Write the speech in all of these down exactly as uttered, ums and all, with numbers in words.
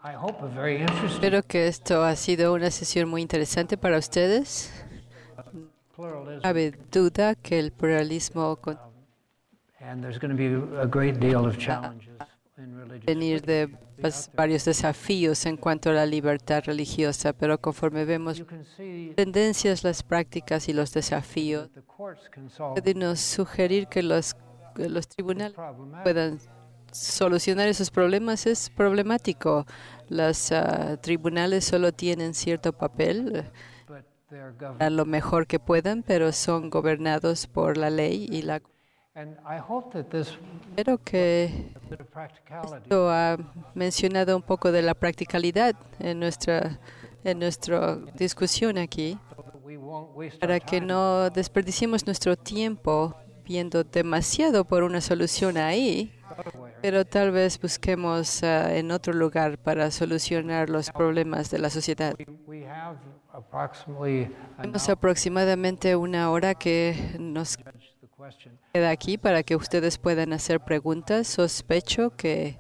Espero que esto ha sido una sesión muy interesante para ustedes. No cabe duda que el pluralismo con- venir de pues, varios desafíos en cuanto a la libertad religiosa, pero conforme vemos tendencias, las prácticas y los desafíos, puede nos sugerir que los, que los tribunales puedan solucionar esos problemas. Es problemático. Los uh, tribunales solo tienen cierto papel, a lo mejor que puedan, pero son gobernados por la ley y la. Espero que esto ha mencionado un poco de la practicalidad en nuestra, en nuestra discusión aquí, para que no desperdiciemos nuestro tiempo viendo demasiado por una solución ahí, pero tal vez busquemos uh, en otro lugar para solucionar los problemas de la sociedad. Tenemos aproximadamente una hora que nos queda aquí para que ustedes puedan hacer preguntas. Sospecho que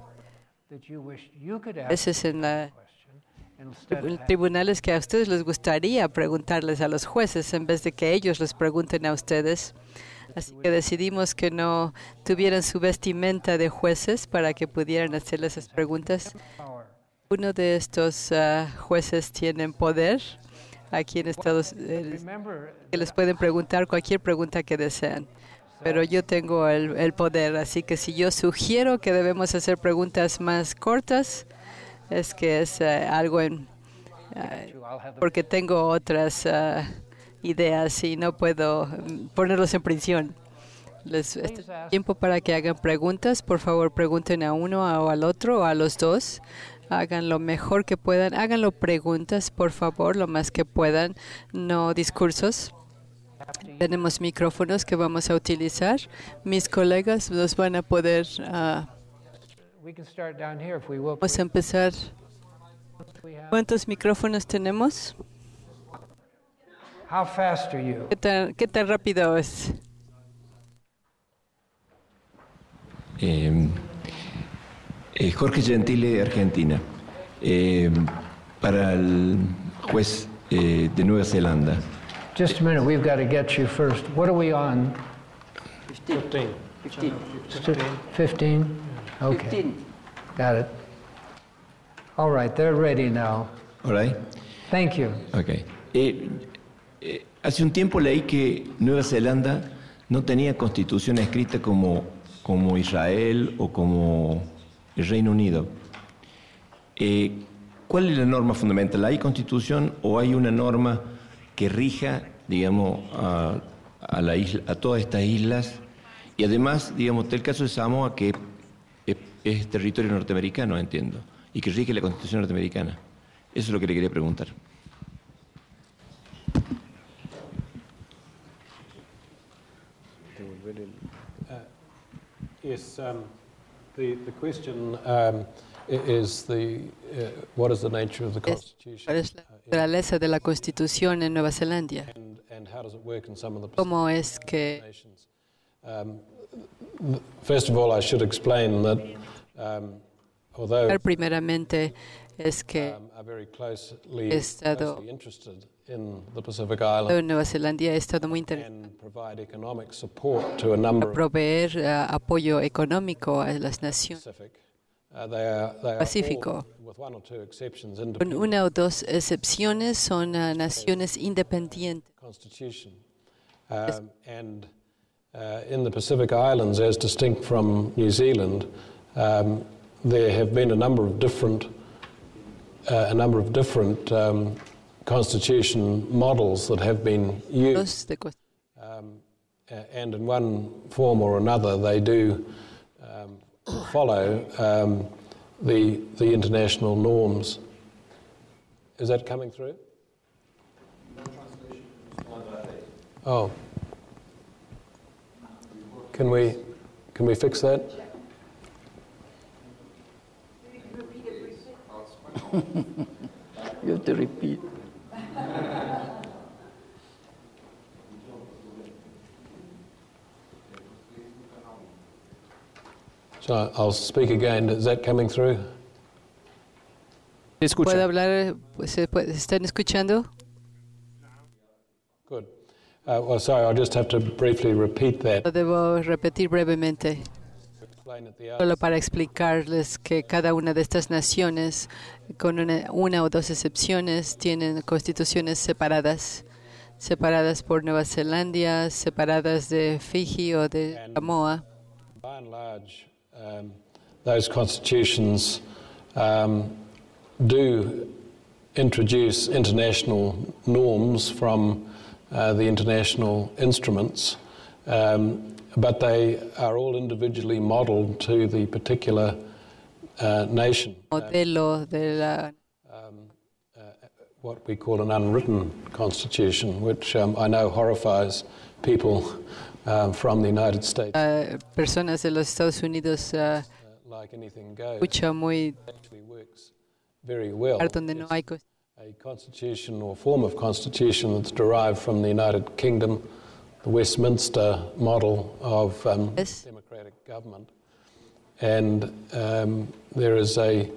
a veces en la tribunales que a ustedes les gustaría preguntarles a los jueces en vez de que ellos les pregunten a ustedes. Así que decidimos que no tuvieran su vestimenta de jueces para que pudieran hacerles esas preguntas. Uno de estos uh, jueces tiene poder aquí en Estados Unidos, que les pueden preguntar cualquier pregunta que desean. Pero yo tengo el, el poder, así que si yo sugiero que debemos hacer preguntas más cortas, es que es uh, algo en, uh, porque tengo otras uh, ideas y no puedo um, ponerlos en prisión. Les este es tiempo para que hagan preguntas. Por favor, pregunten a uno o al otro o a los dos. Hagan lo mejor que puedan. Háganlo preguntas, por favor, lo más que puedan, no discursos. Tenemos micrófonos que vamos a utilizar. Mis colegas los van a poder. Uh, vamos a empezar. ¿Cuántos micrófonos tenemos? ¿Qué tan, qué tan rápido es? Eh, eh, Jorge Gentile, Argentina. Eh, para el juez eh, de Nueva Zelanda. Just a minute, we've got to get you first. What are we on? Fifteen. Fifteen. Fifteen? Okay. Fifteen. Got it. All right, they're ready now. All right. Thank you. Okay. Eh, eh, hace un tiempo leí que Nueva Zelanda no tenía constitución escrita como, como Israel o como el Reino Unido. Eh, ¿Cuál es la norma fundamental? ¿Hay constitución o hay una norma que rija, digamos, a, a, la isla, a todas estas islas? Y además, digamos, el caso de Samoa, que es, es territorio norteamericano, entiendo, y que rige la Constitución norteamericana. Eso es lo que le quería preguntar. Uh, yes, um, the, the question um, is the, uh, what is the nature of the Constitution? ¿Cuál es la naturaleza de la Constitución en Nueva Zelanda? And, and how does it work in some of the ¿Cómo es que nations? Um, first of all, I should explain that um, although primeramente es que um, are very closely, he estado closely interested in the Pacific Islands en Nueva Zelanda ha estado muy interesado and provide economic support to a number en of proveer uh, apoyo económico a las naciones Pacific. Uh, they are, they are Pacífico. all, with one or two exceptions, Con independent una o dos excepciones son uh, naciones independientes. constitution. Um, and uh, in the Pacific Islands, as distinct from New Zealand, um, there have been a number of different, uh, a number of different um, constitution models that have been used. Los de cos- Um, a- and in one form or another, they do um, follow um, the the international norms. Is that coming through? Oh. Can we can we fix that? You have to repeat. So I'll speak again. Is that coming through? Escucha. ¿Puede hablar? Pues, ¿se puede- ¿Están escuchando? Good. Uh, well, sorry, I'll just have to briefly repeat that. Lo debo repetir brevemente, Explain at the solo outset. para explicarles que cada una de estas naciones, con una, una o dos excepciones, tienen constituciones separadas, separadas por Nueva Zelanda, separadas de Fiji o de Samoa. By and large, um, those constitutions um, do introduce international norms from uh, the international instruments, um, but they are all individually modeled to the particular uh, nation. Modelo de la Um, uh, what we call an unwritten constitution, which um, I know horrifies people um, from the United States. uh, personas de los Estados Unidos, uh, Uh, like anything goes, escucha muy actually works very well. donde no It's hay cos- a constitution or form of constitution that's derived from the United Kingdom, the Westminster model of um, Yes. democratic government. And um, there is a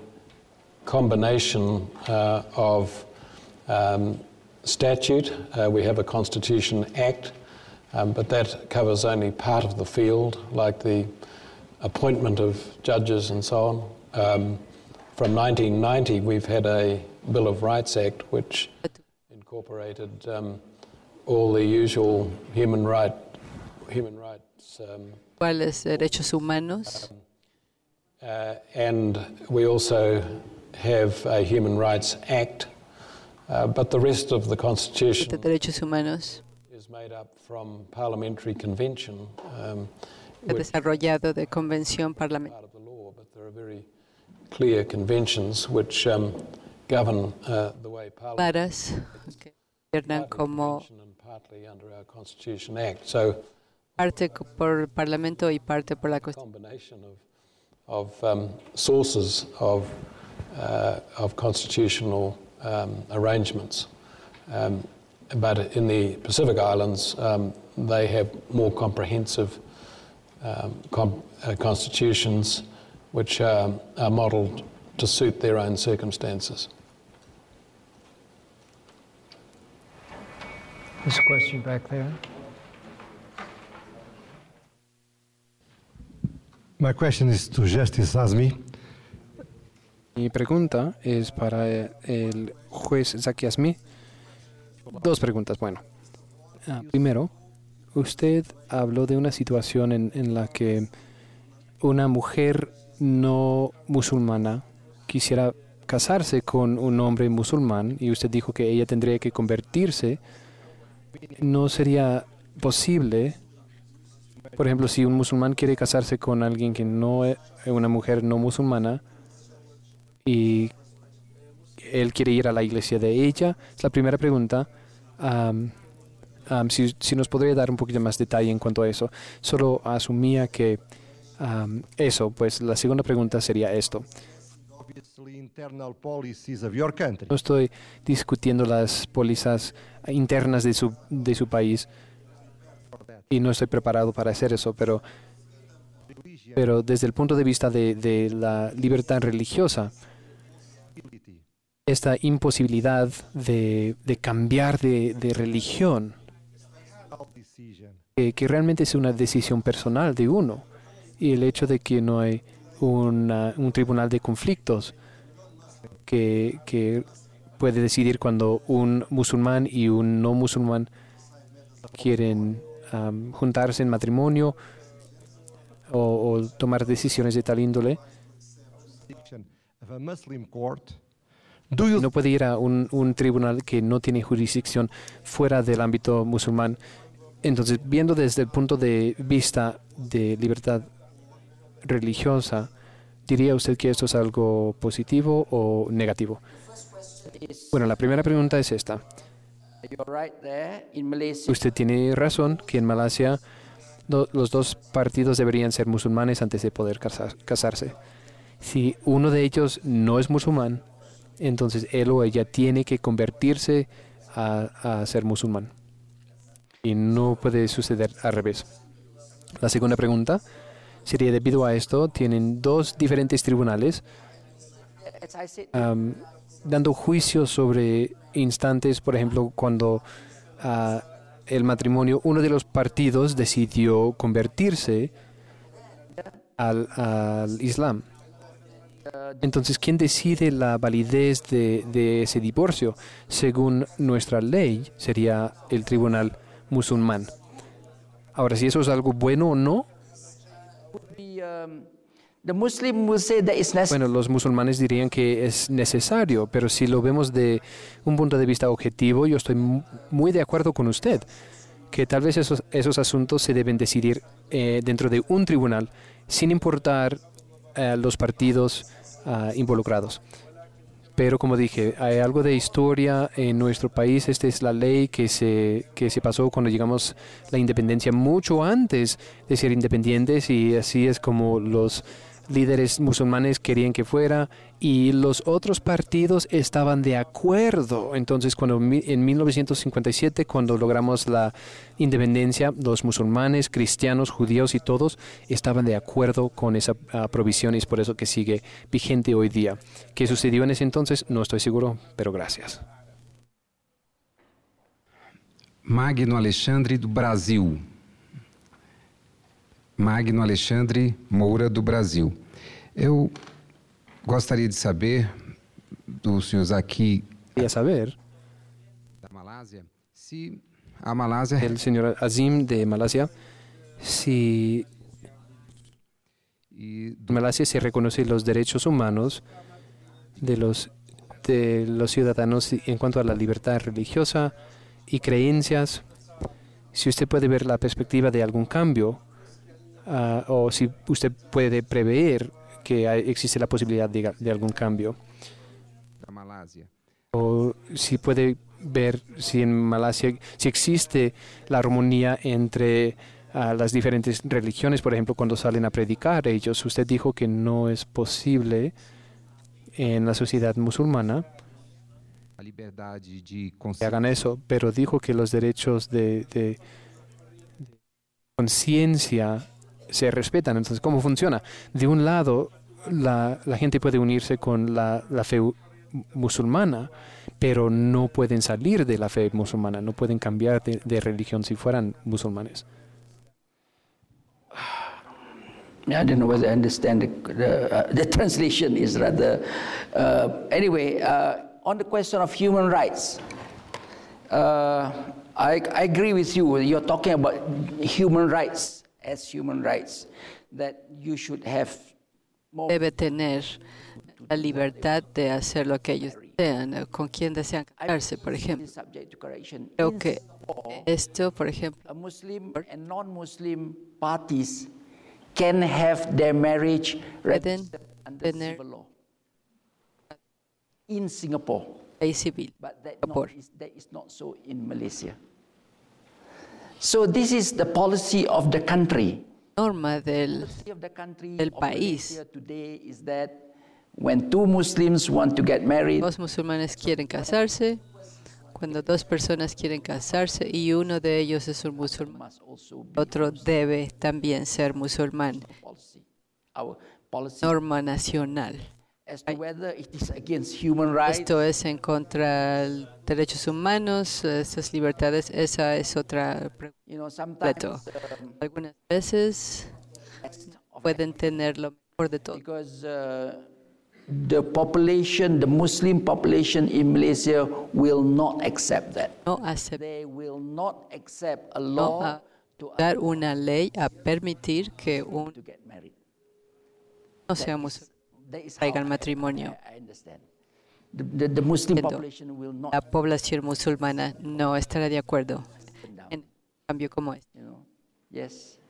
combination uh, of um, statute. Uh, we have a Constitution Act, um, but that covers only part of the field, like the appointment of judges and so on. Um, from nineteen ninety, we've had a Bill of Rights Act, which incorporated um, all the usual human right, human rights, um, cuáles derechos humanos. uh, and we also have a Human Rights Act, uh, but the rest of the Constitution de derechos humanos is made up from parliamentary convention, um, ha which is desarrollado de convención parlamentaria. part of the law, but there are very clear conventions which um, govern uh, the way Parliament Claras que gobiernan partly como convention and partly under our Constitution Act. So parte co- por el Parlamento y parte por la Constitución. combination of of um, sources of uh, of constitutional um, arrangements, um, but in the Pacific Islands um, they have more comprehensive um, com- uh, constitutions, which um, are modelled to suit their own circumstances. There's a question back there. My question is to Justice Azmi. Mi pregunta es para el juez Zaki Azmi. Dos preguntas, bueno. Ah, primero, usted habló de una situación en, en la que una mujer no musulmana quisiera casarse con un hombre musulmán y usted dijo que ella tendría que convertirse. ¿No sería posible, por ejemplo, si un musulmán quiere casarse con alguien que no es una mujer no musulmana y él quiere ir a la iglesia de ella? Es la primera pregunta. Um, um, si, si nos podría dar un poquito más detalle en cuanto a eso. Solo asumía que um, eso, pues la segunda pregunta sería esto. Obviously, internal policies of your country. No estoy discutiendo las pólizas internas de su, de su país y no estoy preparado para hacer eso, pero, pero desde el punto de vista de, de la libertad religiosa, esta imposibilidad de, de cambiar de, de religión, que, que realmente es una decisión personal de uno, y el hecho de que no hay una, un tribunal de conflictos que, que puede decidir cuando un musulmán y un no musulmán quieren um, juntarse en matrimonio o, o tomar decisiones de tal índole. Of a Muslim court, do you No puede ir a un, un tribunal que no tiene jurisdicción fuera del ámbito musulmán. Entonces, viendo desde el punto de vista de libertad religiosa, ¿diría usted que esto es algo positivo o negativo? Bueno, la primera pregunta es esta. Usted tiene razón que en Malasia do- los dos partidos deberían ser musulmanes antes de poder casar- casarse. Si uno de ellos no es musulmán, entonces él o ella tiene que convertirse a, a ser musulmán. Y no puede suceder al revés. La segunda pregunta sería, debido a esto, tienen dos diferentes tribunales um, dando juicios sobre instantes, por ejemplo, cuando uh, el matrimonio, uno de los partidos decidió convertirse al, al Islam. Entonces, ¿quién decide la validez de, de ese divorcio? Según nuestra ley, sería el tribunal musulmán. Ahora, si eso es algo bueno o no, bueno, los musulmanes dirían que es necesario, pero si lo vemos de un punto de vista objetivo, yo estoy muy de acuerdo con usted, que tal vez esos, esos asuntos se deben decidir eh, dentro de un tribunal, sin importar eh, los partidos uh, involucrados. Pero como dije, hay algo de historia en nuestro país. Esta es la ley que se, que se pasó cuando llegamos a la independencia, mucho antes de ser independientes, y así es como los líderes musulmanes querían que fuera, y los otros partidos estaban de acuerdo. Entonces, cuando en mil novecientos cincuenta y siete, cuando logramos la independencia, los musulmanes, cristianos, judíos y todos estaban de acuerdo con esa uh, provisión, y es por eso que sigue vigente hoy día. ¿Qué sucedió en ese entonces? No estoy seguro, pero gracias. Magno Alexandre do Brasil. Magno Alexandre Moura do Brasil. Eu gostaria de saber do senhor Zaki, Quería saber da Malásia, se a Malásia el señor Azim de Malasia, si e en Malasia se reconocen los derechos humanos de los, de los ciudadanos en cuanto a la libertad religiosa y creencias. Si usted puede ver la perspectiva de algún cambio, uh, o si usted puede prever que hay, existe la posibilidad de, de algún cambio, da Malásia. o si puede ver si en Malasia si existe la armonía entre uh, las diferentes religiones, por ejemplo, cuando salen a predicar ellos. Usted dijo que no es posible en la sociedad musulmana A liberdade de que consciência. hagan eso, pero dijo que los derechos de, de conciencia se respetan. Entonces, ¿cómo funciona? De un lado, la, la gente puede unirse con la, la fe musulmana, pero no pueden salir de la fe musulmana, no pueden cambiar de, de religión si fueran musulmanes. I don't know whether I understand the, the, uh, the translation is rather. Uh, anyway, uh, on the question of human rights, uh, I, I agree with you. You're talking about human rights as human rights, that you should have more. Debe tener la libertad de hacer lo que ellos desean, con quien desean casarse, por ejemplo. Subject to correction. Creo In que Singapore, esto, por ejemplo, a Muslim and non-Muslim parties can have their marriage pueden registered under tener civil law in Singapore, ley civil. but that, Singapore. not, is, that is not so in Malaysia. So this is the policy of the country. Norma del Policy of the country del of país. Malaysia today is that when two Muslims want to get married, Dos musulmanes quieren casarse, cuando dos personas quieren casarse y uno de ellos es un musulmán, must also be otro debe también ser musulmán. policy. Our policy Norma nacional. as to whether it is against human rights. Esto es en contra de los derechos humanos, esas libertades, esa es otra pregunta. You know, sometimes um, Algunas veces of pueden tener lo mejor de todo. because uh, the population, the Muslim population in Malaysia will not accept that. No aceptar They will not accept a law to, una ley a permitir que un to get married. no sea musulmán That is traiga how el I- matrimonio. I, I understand. The, the, the Muslim Entiendo. population will not, La población musulmana no estará de acuerdo en un cambio como este. you know. Yes.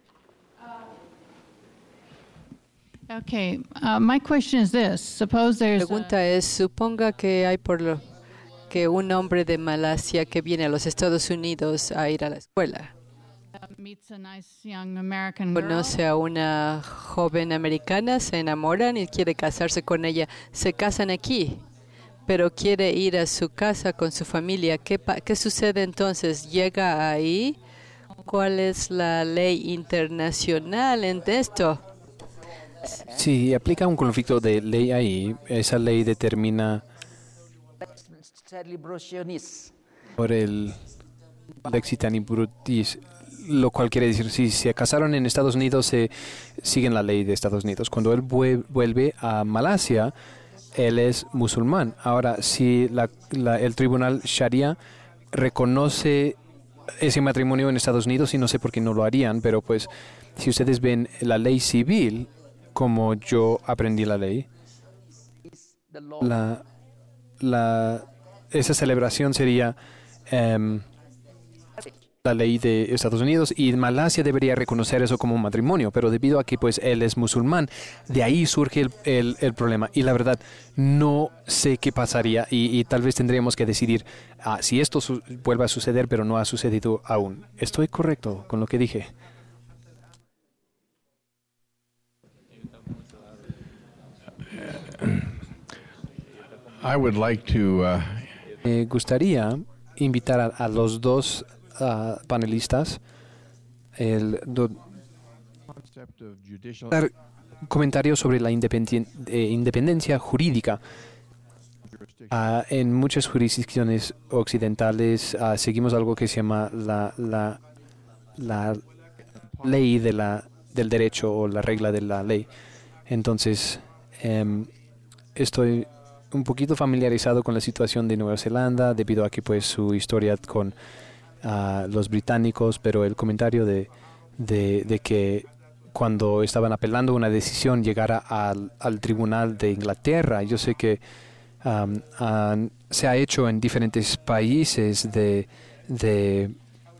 Okay, uh, my question is this. Suppose La there's a, pregunta es, suponga que hay por lo que un hombre de Malasia que viene a los Estados Unidos a ir a la escuela meets a nice young American girl. conoce a una joven americana, se enamoran y quiere casarse con ella. Se casan aquí, pero quiere ir a su casa con su familia. ¿Qué, pa- qué sucede entonces? ¿Llega ahí? ¿Cuál es la ley internacional en esto? Si aplica un conflicto de ley ahí, esa ley determina por el lexitani brutis, lo cual quiere decir, si se casaron en Estados Unidos, se siguen la ley de Estados Unidos. Cuando él vuelve a Malasia, él es musulmán. Ahora, si la, la, el tribunal Sharia reconoce ese matrimonio en Estados Unidos, y no sé por qué no lo harían, pero pues si ustedes ven la ley civil, como yo aprendí la ley, la, la, esa celebración sería um, la ley de Estados Unidos, y Malasia debería reconocer eso como un matrimonio, pero debido a que pues él es musulmán, de ahí surge el, el, el problema. Y la verdad, no sé qué pasaría, y, y tal vez tendríamos que decidir ah, si esto su vuelve a suceder, pero no ha sucedido aún. ¿Estoy correcto con lo que dije? I would like to, uh... Me gustaría invitar a, a los dos uh, panelistas el do, dar comentarios sobre la independien, eh, independencia jurídica. Uh, en muchas jurisdicciones occidentales uh, seguimos algo que se llama la, la, la ley de la, del derecho, o la regla de la ley. Entonces, um, estoy un poquito familiarizado con la situación de Nueva Zelanda debido a que pues su historia con uh, los británicos, pero el comentario de, de, de que cuando estaban apelando una decisión llegara al, al tribunal de Inglaterra, yo sé que um, uh, se ha hecho en diferentes países de, de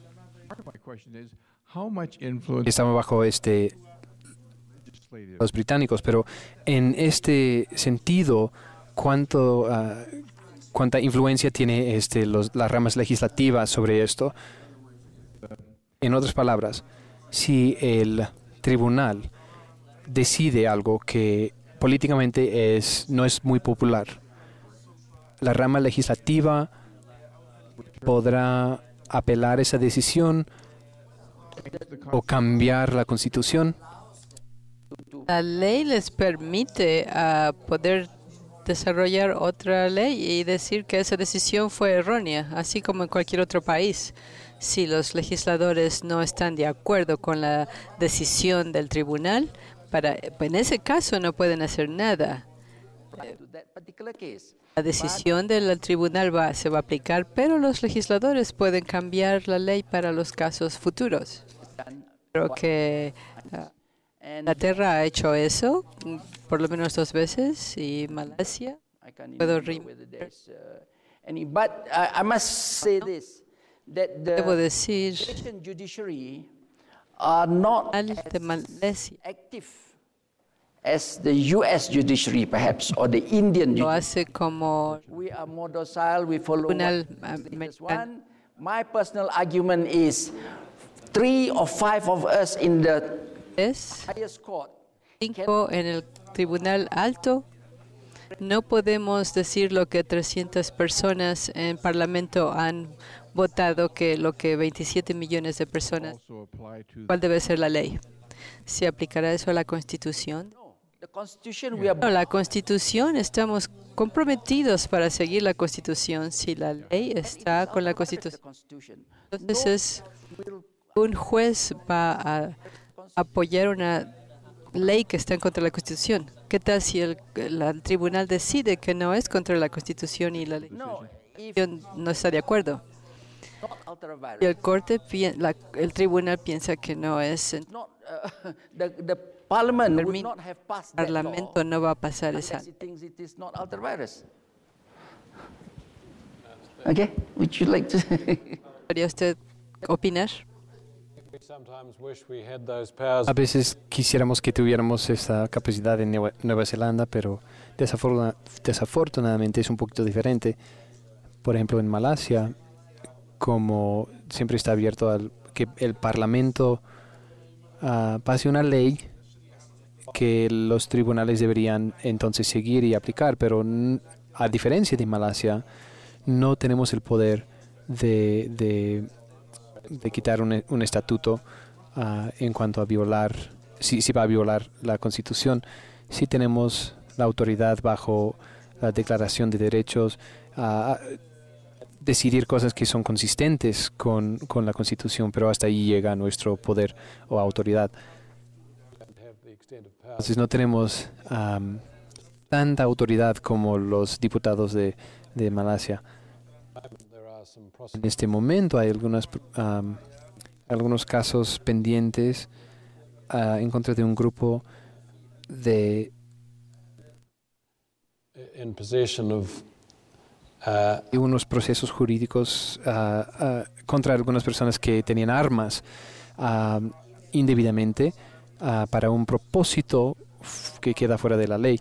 que estaban bajo este los británicos, pero en este sentido, ¿cuánto, uh, cuánta influencia tiene este, los, las ramas legislativas sobre esto? En otras palabras, si el tribunal decide algo que políticamente es, no es muy popular, la rama legislativa podrá apelar esa decisión o cambiar la Constitución. La ley les permite uh, poder desarrollar otra ley y decir que esa decisión fue errónea, así como en cualquier otro país. Si los legisladores no están de acuerdo con la decisión del tribunal, para, en ese caso no pueden hacer nada. La decisión del tribunal va, se va a aplicar, pero los legisladores pueden cambiar la ley para los casos futuros. Creo que uh, Inglaterra ha hecho eso por lo menos dos veces, y Malasia puedo Debo decir de Malasia as the U S judiciary, perhaps, or the Indian lo hace como we are more docile, we follow one. My personal argument is three or five of us in the highest court. Cinco en el tribunal alto. No podemos decir lo que trescientas personas en Parlamento han votado, que lo que veintisiete millones de personas. ¿Cuál debe ser la ley? ¿Se aplicará eso a la Constitución? No, la Constitución, estamos comprometidos para seguir la Constitución. Si la ley está con la Constitución, entonces un juez va a apoyar una ley que está en contra de la Constitución. ¿Qué tal si el, el tribunal decide que no es contra la Constitución y la ley no está de acuerdo? Y el corte, la, el tribunal piensa que no es. El Parlamento no va a pasar esa. Okay, would you like to? ¿Podría usted opinar? A veces quisiéramos que tuviéramos esa capacidad en Nueva, Nueva Zelanda, pero desafortuna, desafortunadamente es un poquito diferente. Por ejemplo, en Malasia, como siempre está abierto al que el Parlamento uh, pase una ley que los tribunales deberían entonces seguir y aplicar, pero a diferencia de Malasia, no tenemos el poder de, de, de quitar un, un estatuto uh, en cuanto a violar si, si va a violar la Constitución. Sí tenemos la autoridad bajo la Declaración de Derechos a decidir cosas que son consistentes con, con la Constitución, pero hasta ahí llega nuestro poder o autoridad. Entonces no tenemos um, tanta autoridad como los diputados de, de Malasia. En este momento hay algunas, um, algunos casos pendientes uh, en contra de un grupo de in possession of uh, y unos procesos jurídicos uh, uh, contra algunas personas que tenían armas uh, indebidamente uh, para un propósito que queda fuera de la ley.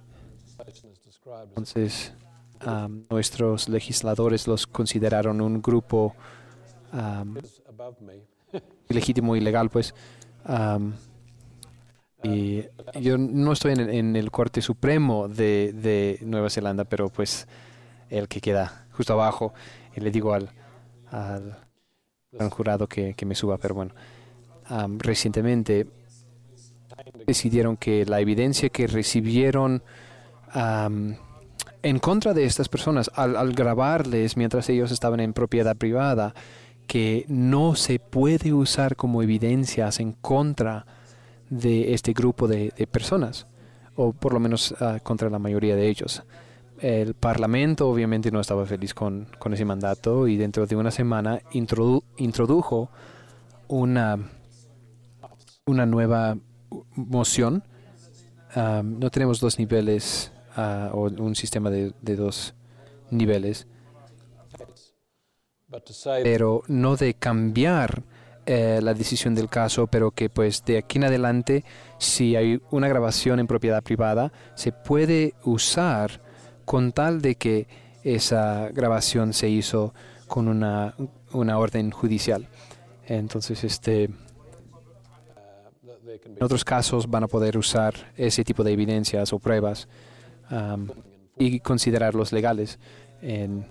Entonces, um, nuestros legisladores los consideraron un grupo um, ilegítimo, ilegal, pues. Um, y yo no estoy en el, en el Corte Supremo de, de Nueva Zelanda, pero pues el que queda justo abajo, y le digo al, al, al jurado que, que me suba, pero bueno. Um, recientemente decidieron que la evidencia que recibieron um, en contra de estas personas al, al grabarles mientras ellos estaban en propiedad privada, que no se puede usar como evidencias en contra de este grupo de, de personas, o por lo menos uh, contra la mayoría de ellos. El Parlamento obviamente no estaba feliz con, con ese mandato y dentro de una semana introdu introdujo una, una nueva moción. Um, no tenemos dos niveles uh, o un sistema de, de dos niveles, pero no de cambiar eh, la decisión del caso, pero que pues de aquí en adelante, si hay una grabación en propiedad privada, se puede usar con tal de que esa grabación se hizo con una, una orden judicial. Entonces, este, en otros casos van a poder usar ese tipo de evidencias o pruebas um, y considerarlos legales. En,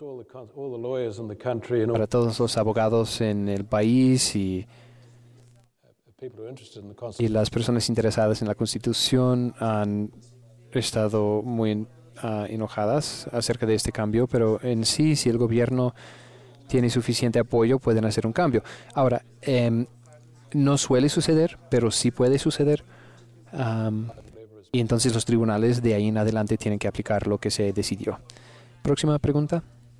para todos los abogados en el país y, y las personas interesadas en la Constitución han estado muy uh, enojadas acerca de este cambio, pero en sí, si el gobierno tiene suficiente apoyo, pueden hacer un cambio. Ahora, eh, no suele suceder, pero sí puede suceder. Um, y entonces los tribunales de ahí en adelante tienen que aplicar lo que se decidió. Próxima pregunta.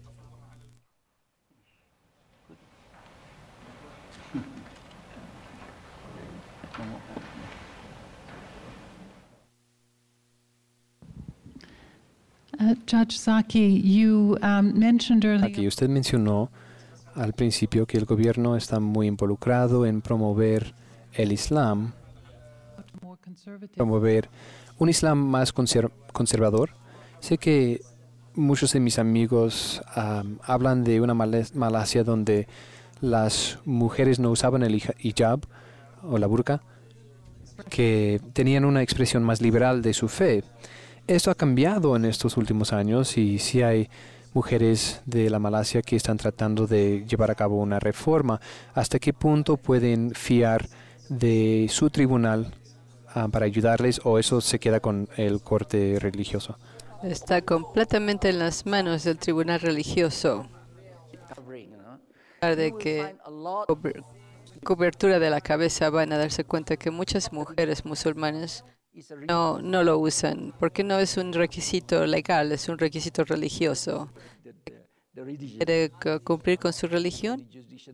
Uh, Judge Zaki, you um, mentioned earlier. Aquí usted mencionó al principio que el gobierno está muy involucrado en promover el Islam, promover un Islam más conser conservador. Sé que muchos de mis amigos um, hablan de una Malasia donde las mujeres no usaban el hijab o la burka, que tenían una expresión más liberal de su fe. Esto ha cambiado en estos últimos años y sí hay mujeres de la Malasia que están tratando de llevar a cabo una reforma. ¿Hasta qué punto pueden fiar de su tribunal uh, para ayudarles, o eso se queda con el corte religioso? Está completamente en las manos del tribunal religioso. De que cobertura de la cabeza, van a darse cuenta que muchas mujeres musulmanas no, no lo usan, porque no es un requisito legal, es un requisito religioso. ¿Quiere cumplir con su religión?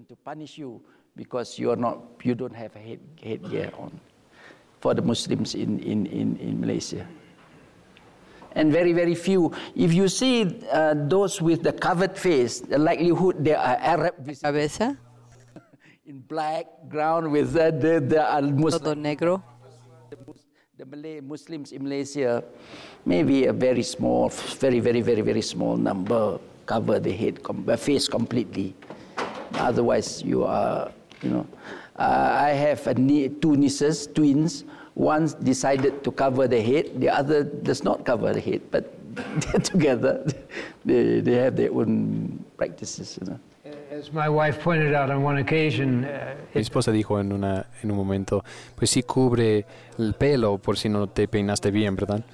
For the Muslims in, in, in, in Malaysia. And very, very few. If you see uh, those with the covered face, the likelihood they are Arab cabeza in black ground with the, the, the uh, Muslim. Todo negro. The, the Malay Muslims in Malaysia, maybe a very small, very, very, very, very small number cover the head, com face completely. Otherwise, you are, you know. Uh, I have a nie two nieces, twins. One decided to cover the head, the other does not cover the head, but they're together. They, they have their own practices, you know. As my wife pointed out on one occasion, uh, Mi esposa dijo en, una, en un momento, pues sí cubre el pelo por si no te peinaste bien, ¿verdad?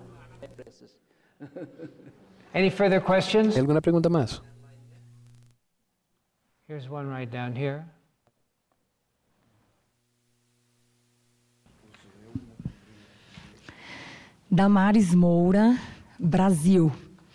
Any further questions? ¿Hay alguna pregunta más? Here's one right down here. Damares Moura, Brasil.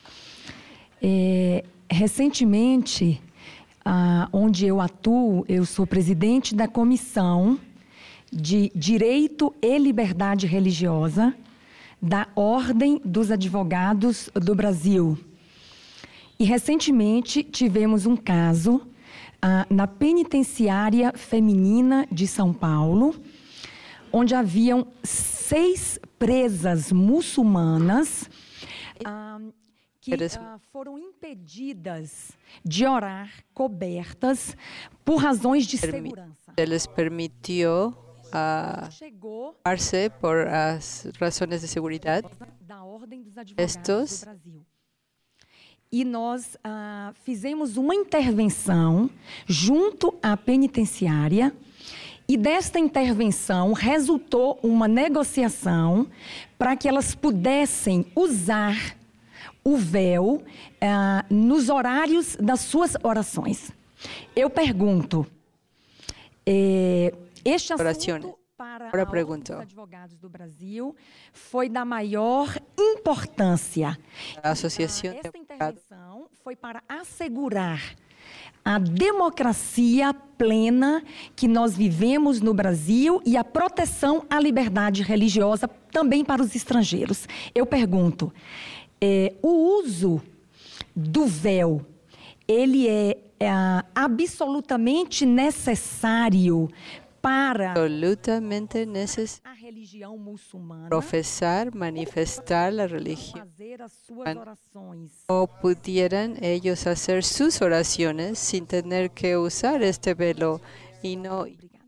É, recentemente, ah, onde eu atuo, eu sou presidente da Comissão de Direito e Liberdade Religiosa da Ordem dos Advogados do Brasil. E, recentemente, tivemos um caso ah, na penitenciária feminina de São Paulo, onde haviam seis presas muçulmanas ah, que ah, foram impedidas de orar cobertas por razões de segurança. Les permitió uh, orarse por as razões de seguridad. Da Ordem dos Advogados Estos do Brasil. E nós ah, fizemos uma intervenção junto à penitenciária. E desta intervenção resultou uma negociação para que elas pudessem usar o véu ah, nos horários das suas orações. Eu pergunto, eh, este assunto para a Ordem dos Advogados do Brasil foi da maior importância. A associação Esta intervenção foi para assegurar a democracia plena que nós vivemos no Brasil e a proteção à liberdade religiosa também para os estrangeiros. Eu pergunto, é, o uso do véu, ele é, é absolutamente necessário para absolutamente necessário a religião muçulmana professar, manifestar a religião. fazer as suas orações. O pudieran ellos hacer sus oraciones sin tener que usar este velo y no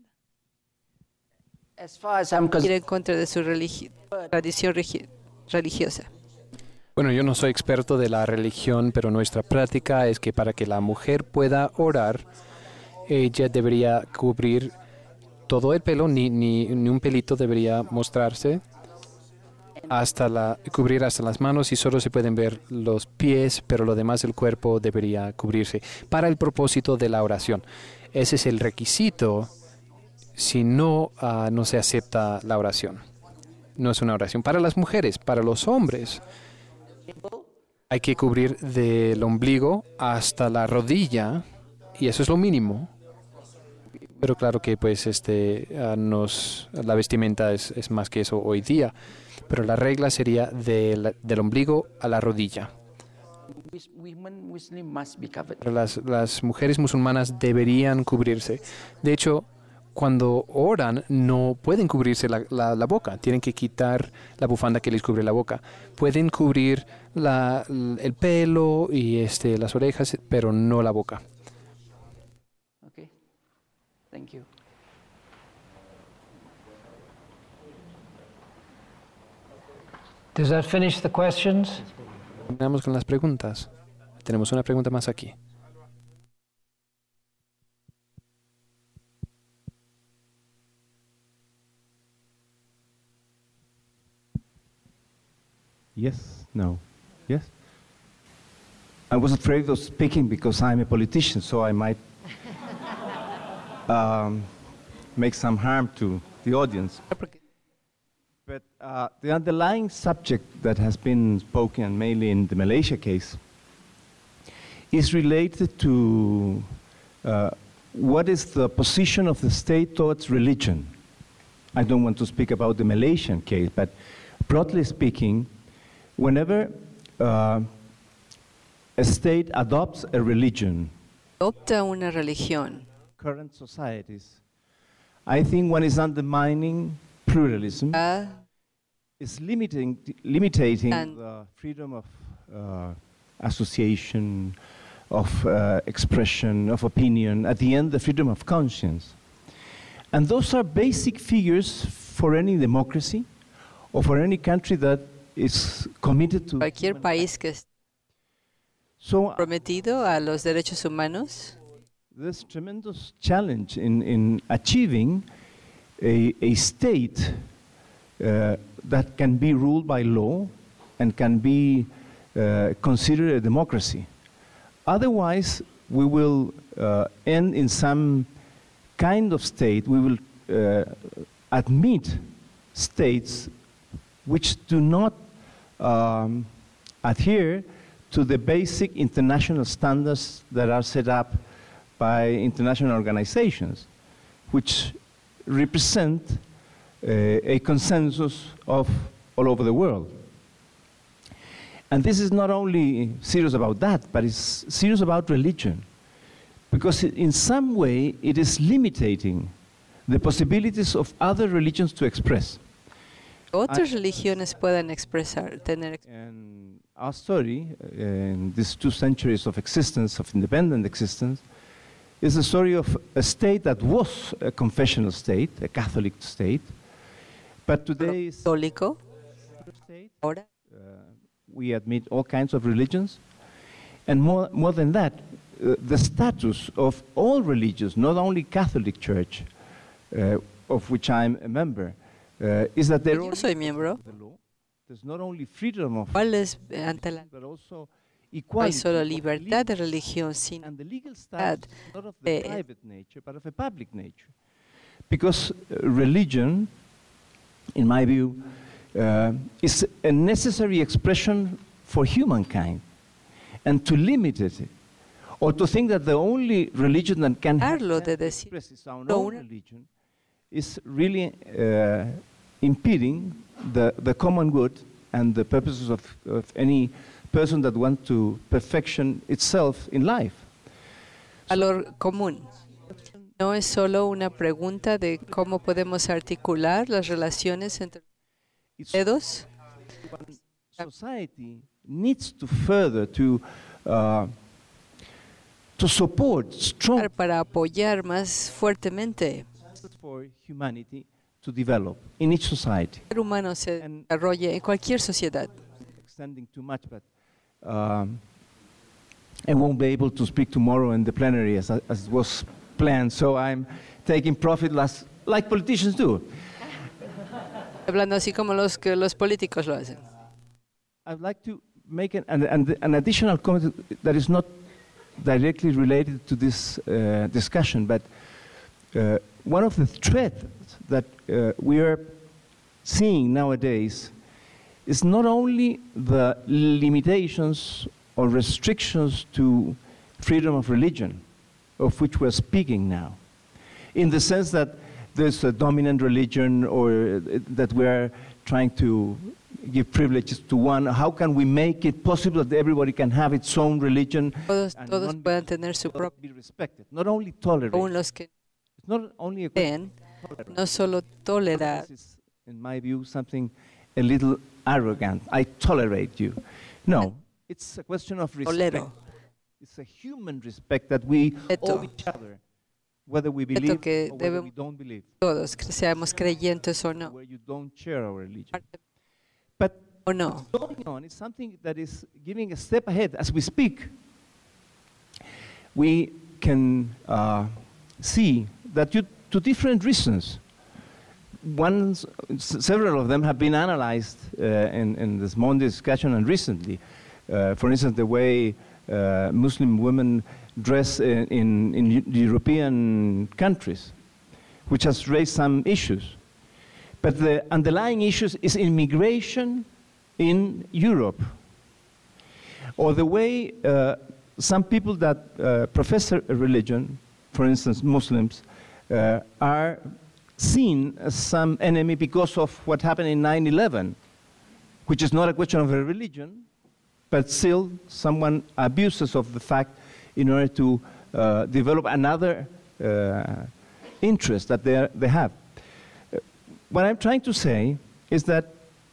As far as I'm ir en contra de su religi- tradición regi- religiosa. Bueno, yo no soy experto de la religión, pero nuestra práctica es que para que la mujer pueda orar, ella debería cubrir todo el pelo, ni, ni, ni un pelito debería mostrarse, hasta la, cubrir hasta las manos y solo se pueden ver los pies, pero lo demás del cuerpo debería cubrirse para el propósito de la oración. Ese es el requisito, si no, uh, no se acepta la oración. No es una oración. Para las mujeres, para los hombres, hay que cubrir del ombligo hasta la rodilla y eso es lo mínimo. Pero claro que pues este uh, nos la vestimenta es, es más que eso hoy día. Pero la regla sería de la, del ombligo a la rodilla. Pero las, las mujeres musulmanas deberían cubrirse. De hecho, cuando oran no pueden cubrirse la, la, la boca. Tienen que quitar la bufanda que les cubre la boca. Pueden cubrir la, el pelo y este, las orejas, pero no la boca. Okay. Thank you. Does that finish the questions? Terminamos con las preguntas. Tenemos una pregunta más aquí. Yes? No? Yes? I was afraid of speaking because I'm a politician, so I might um, make some harm to the audience. But uh, the underlying subject that has been spoken mainly in the Malaysia case is related to uh, what is the position of the state towards religion. I don't want to speak about the Malaysian case, but broadly speaking, whenever uh, a state adopts a religion, Adopta una religión. Current societies, I think one is undermining pluralism, uh, is limiting, limiting and the freedom of uh, association, of uh, expression, of opinion, at the end, the freedom of conscience. And those are basic figures for any democracy or for any country that is committed to cualquier país que esté so, prometido a los derechos humanos. there's tremendous challenge in, in achieving a, a state uh, that can be ruled by law and can be uh, considered a democracy. Otherwise, we will uh, end in some kind of state. We will uh, admit states which do not um, adhere to the basic international standards that are set up by international organizations, which represent uh, a consensus of all over the world. And this is not only serious about that, but it's serious about religion, because it, in some way it is limiting the possibilities of other religions to express. Otras religiones puedan expresar, tener. And our story, uh, in these two centuries of existence, of independent existence, is the story of a state that was a confessional state, a Catholic state, but today is católico. State. Ahora. Uh, we admit all kinds of religions, and more, more than that, uh, the status of all religions, not only Catholic Church, uh, of which I'm a member, uh, is that they're Yo soy miembro. the law. There's not only freedom of ¿Cuál es ante la but also no hay equality solo of libertad de legal religión, sino and the legal status is not of the eh, private nature, but of a public nature. Because uh, religion, in my view, uh, is a necessary expression for humankind. And to limit it, or to think that the only religion that can Hablo de decir express is our no, own una- religion, is really uh, impeding the, the common good and the purposes of, of any person that wants to perfection itself in life. valor común. No es solo una pregunta de cómo podemos articular las relaciones entre It's dedos. society needs to further to uh, to support strong Para apoyar más fuertemente for humanity to develop in each society. el ser humano se And- desarrolle en cualquier sociedad. Extending too much, but um, I won't be able to speak tomorrow in the plenary as, as was planned. So I'm taking profit last, like politicians do. Hablando así como los que los políticos lo hacen. I'd like to make an, an, an additional comment that is not directly related to this uh, discussion, but uh, one of the threats that uh, we are seeing nowadays is not only the limitations or restrictions to freedom of religion, of which we're speaking now, in the sense that there's a dominant religion or uh, that we're trying to give privileges to one. How can we make it possible that everybody can have its own religion Todos, and todos non- puedan tener su be propio, respected? Not only tolerate. aún los que It's not only a question creen, of tolerance. no solo tolerar, This is, in my view, something a little arrogant. I tolerate you. No, it's a question of respect. tolero. It's a human respect that we Respeto. owe each other, whether we Respeto believe que or whether debemos- we don't believe, Todos, que seamos creyentes o no. where you don't share our religion. But O no. what's going on is something that is giving a step ahead as we speak. We can uh, see that due to different reasons, ones, s- several of them have been analyzed uh, in, in this Monday discussion and recently. Uh, for instance, the way uh, Muslim women dress in, in, in Eu- European countries, which has raised some issues. But the underlying issues is immigration in Europe, or the way uh, some people that uh, profess a religion, for instance Muslims, uh, are seen as some enemy because of what happened in nine eleven, which is not a question of a religion, but still someone abuses of the fact in order to uh, develop another uh, interest that they, are, they have. Uh, what I'm trying to say is that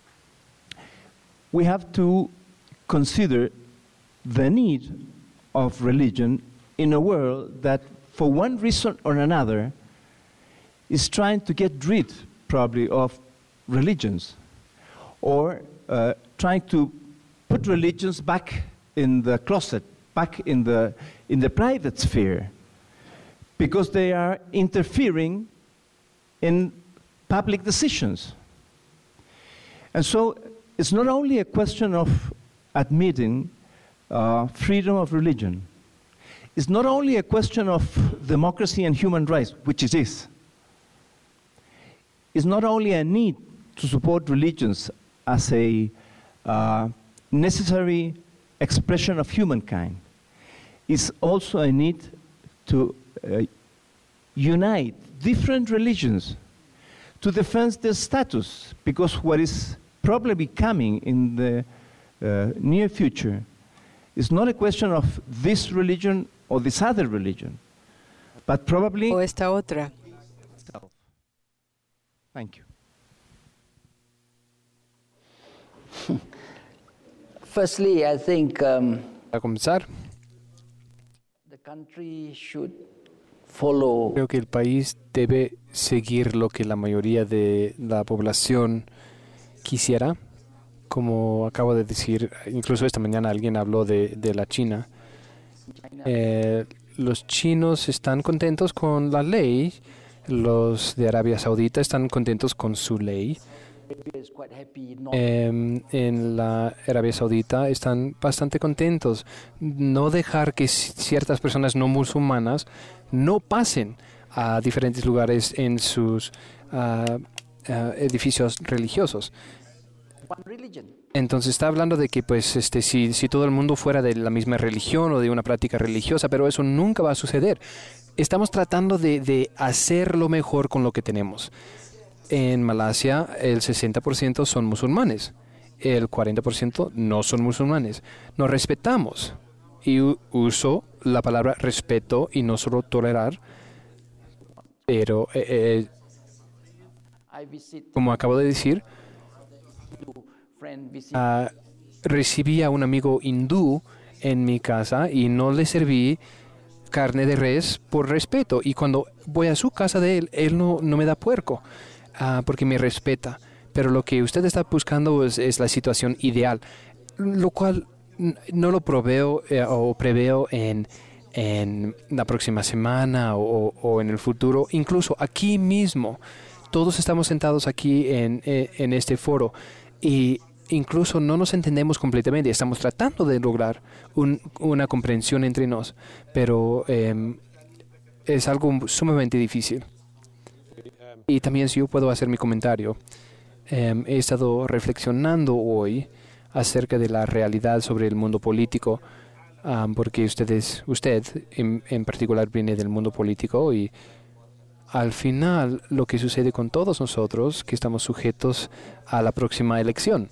we have to consider the need of religion in a world that, for one reason or another, is trying to get rid, probably, of religions, or uh, trying to put religions back in the closet, back in the, in the private sphere, because they are interfering in public decisions. And so it's not only a question of admitting uh, freedom of religion. It's not only a question of democracy and human rights, which it is. It's not only a need to support religions as a uh, necessary expression of humankind. It's also a need to uh, unite different religions to defend their status, because what is probably coming in the uh, near future is not a question of this religion or this other religion, but probably o esta otra. Thank you. Firstly, I think um, Para comenzar, the country should follow creo que el país debe seguir lo que la mayoría de la población quisiera. Como acabo de decir, incluso esta mañana alguien habló de, de la China. Eh, los chinos están contentos con la ley, los de Arabia Saudita están contentos con su ley. Eh, en la Arabia Saudita están bastante contentos. No dejar que ciertas personas no musulmanas no pasen a diferentes lugares en sus uh, uh, edificios religiosos. Entonces está hablando de que pues este si, si todo el mundo fuera de la misma religión o de una práctica religiosa, pero eso nunca va a suceder. Estamos tratando de, de hacerlo mejor con lo que tenemos. En Malasia el sesenta por ciento son musulmanes, el cuarenta por ciento no son musulmanes. Nos respetamos y uso la palabra respeto y no solo tolerar, pero eh, eh, como acabo de decir, Uh, recibí a un amigo hindú en mi casa y no le serví carne de res por respeto. Y cuando voy a su casa de él, él no, no me da puerco uh, porque me respeta. Pero lo que usted está buscando es, es la situación ideal, lo cual no lo proveo eh, o preveo en, en la próxima semana o, o en el futuro. Incluso aquí mismo, todos estamos sentados aquí en, en este foro y incluso no nos entendemos completamente. Estamos tratando de lograr un, una comprensión entre nos, pero eh, es algo sumamente difícil. Y también, si yo puedo hacer mi comentario, eh, he estado reflexionando hoy acerca de la realidad sobre el mundo político, um, porque ustedes, usted en, en particular viene del mundo político y al final lo que sucede con todos nosotros que estamos sujetos a la próxima elección.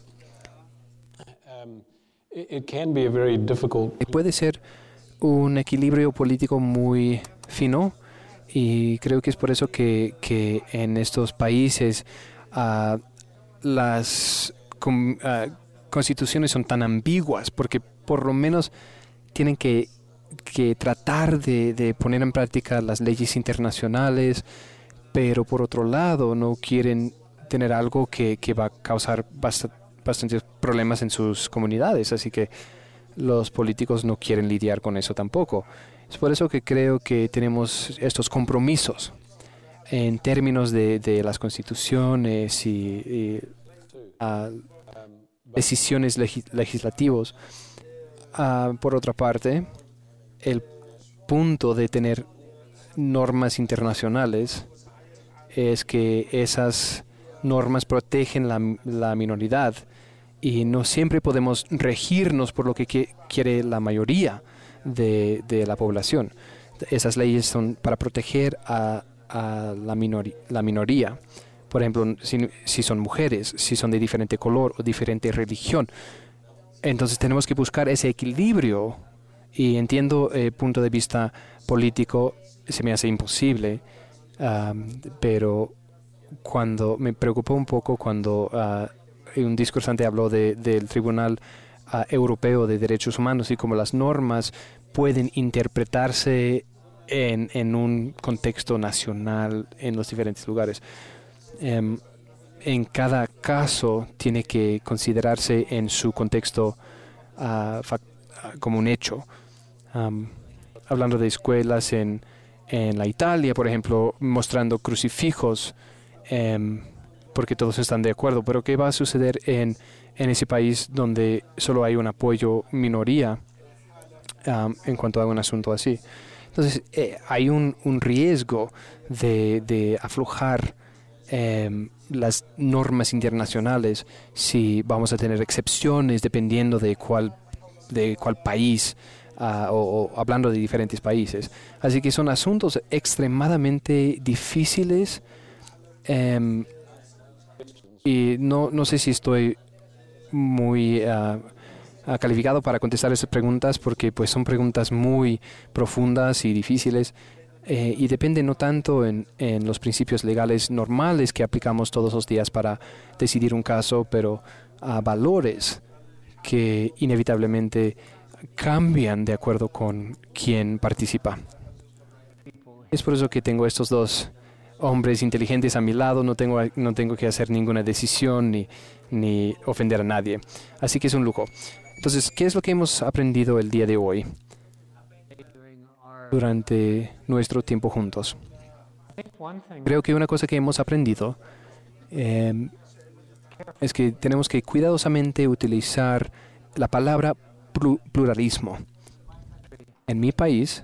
It can be a very difficult... Puede ser un equilibrio político muy fino y creo que es por eso que, que en estos países uh, las com, uh, constituciones son tan ambiguas, porque por lo menos tienen que, que tratar de, de poner en práctica las leyes internacionales, pero por otro lado no quieren tener algo que, que va a causar bastante bastantes problemas en sus comunidades, así que los políticos no quieren lidiar con eso tampoco. Es por eso que creo que tenemos estos compromisos en términos de, de las constituciones y, y uh, decisiones legi legislativas. Uh, por otra parte, el punto de tener normas internacionales es que esas normas protegen la, la minoridad y no siempre podemos regirnos por lo que, que quiere la mayoría de, de la población. Esas leyes son para proteger a, a la, minori, la minoría. Por ejemplo, si, si son mujeres, si son de diferente color o diferente religión. Entonces tenemos que buscar ese equilibrio y entiendo el punto de vista político, se me hace imposible, um, pero cuando me preocupó un poco cuando uh, un discursante habló de, del Tribunal uh, Europeo de Derechos Humanos y cómo las normas pueden interpretarse en, en un contexto nacional en los diferentes lugares. Um, en cada caso tiene que considerarse en su contexto uh, como un hecho. Um, hablando de escuelas en, en la Italia, por ejemplo, mostrando crucifijos, eh, porque todos están de acuerdo. Pero ¿qué va a suceder en, en ese país donde solo hay un apoyo minoría um, en cuanto a un asunto así? Entonces, eh, hay un, un riesgo de, de aflojar eh, las normas internacionales si vamos a tener excepciones dependiendo de cuál, de cuál país, uh, o, o hablando de diferentes países. Así que son asuntos extremadamente difíciles, eh, y no, no sé si estoy muy uh, uh, calificado para contestar esas preguntas, porque pues son preguntas muy profundas y difíciles, eh, y depende no tanto en, en los principios legales normales que aplicamos todos los días para decidir un caso, pero a valores que inevitablemente cambian de acuerdo con quien participa. Es por eso que tengo estos dos hombres inteligentes a mi lado. No tengo, no tengo que hacer ninguna decisión ni, ni ofender a nadie. Así que es un lujo. Entonces, ¿qué es lo que hemos aprendido el día de hoy durante nuestro tiempo juntos? Creo que una cosa que hemos aprendido eh, es que tenemos que cuidadosamente utilizar la palabra pluralismo. En mi país,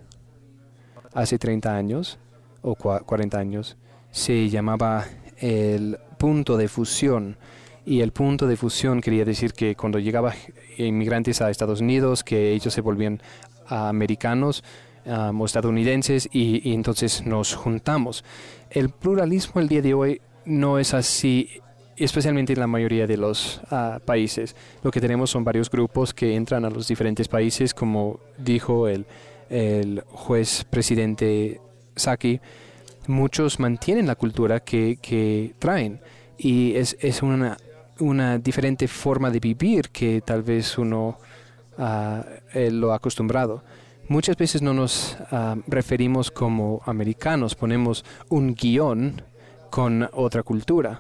hace treinta años o cuarenta años, se llamaba el punto de fusión. Y el punto de fusión quería decir que cuando llegaban inmigrantes a Estados Unidos, que ellos se volvían americanos um, o estadounidenses, y, y entonces nos juntamos. El pluralismo el día de hoy no es así, especialmente en la mayoría de los uh, países. Lo que tenemos son varios grupos que entran a los diferentes países, como dijo el, el juez presidente Psaki. Muchos mantienen la cultura que, que traen, y es, es una, una diferente forma de vivir que tal vez uno uh, eh, lo ha acostumbrado. Muchas veces no nos uh, referimos como americanos, ponemos un guión con otra cultura.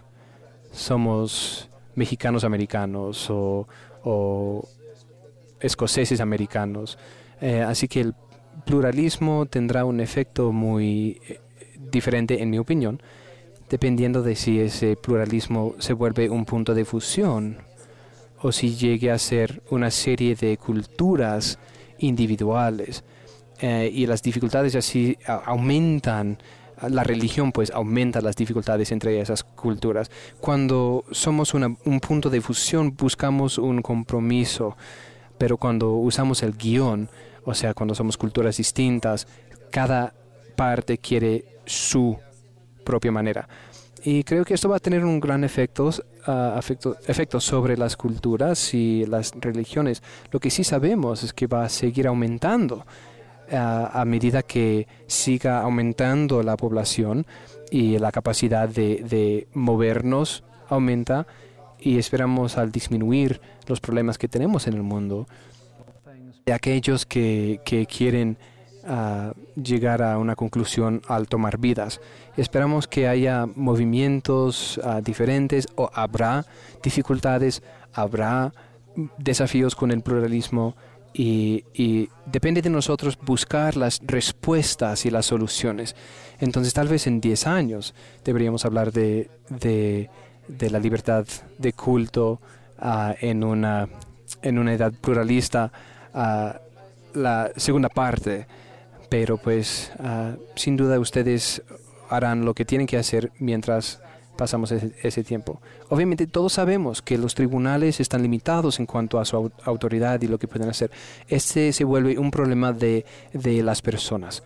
Somos mexicanos americanos o, o escoceses americanos. Eh, así que el pluralismo tendrá un efecto muy eh, diferente, en mi opinión, dependiendo de si ese pluralismo se vuelve un punto de fusión o si llegue a ser una serie de culturas individuales, eh, y las dificultades así a, aumentan. La religión pues aumenta las dificultades entre esas culturas. Cuando somos una, un punto de fusión buscamos un compromiso, pero cuando usamos el guión, o sea, cuando somos culturas distintas, cada parte quiere su propia manera. Y creo que esto va a tener un gran efecto, uh, efecto, efecto sobre las culturas y las religiones. Lo que sí sabemos es que va a seguir aumentando uh, a medida que siga aumentando la población y la capacidad de, de movernos aumenta, y esperamos al disminuir los problemas que tenemos en el mundo, de aquellos que, que quieren uh, llegar a una conclusión al tomar vidas. Esperamos que haya movimientos uh, diferentes, o habrá dificultades, habrá desafíos con el pluralismo, y, y depende de nosotros buscar las respuestas y las soluciones. Entonces tal vez en diez años deberíamos hablar de, de, de la libertad de culto uh, en, una, en una edad pluralista, uh, la segunda parte. Pero pues uh, sin duda ustedes harán lo que tienen que hacer mientras pasamos ese, ese tiempo. Obviamente todos sabemos que los tribunales están limitados en cuanto a su au- autoridad y lo que pueden hacer. Este se vuelve un problema de, de las personas.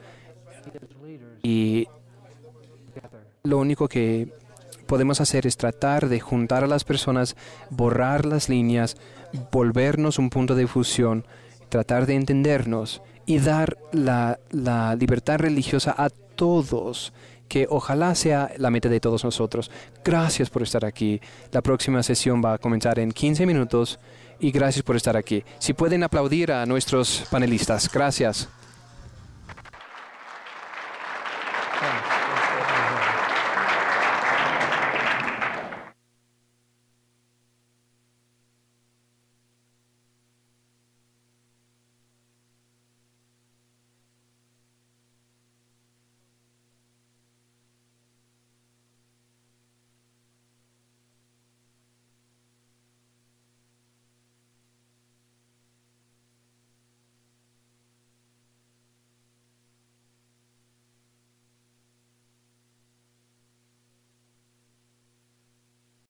Y lo único que podemos hacer es tratar de juntar a las personas, borrar las líneas, volvernos un punto de fusión, tratar de entendernos y dar la, la libertad religiosa a todos, que ojalá sea la meta de todos nosotros. Gracias por estar aquí. La próxima sesión va a comenzar en quince minutos y gracias por estar aquí. Si pueden aplaudir a nuestros panelistas. Gracias.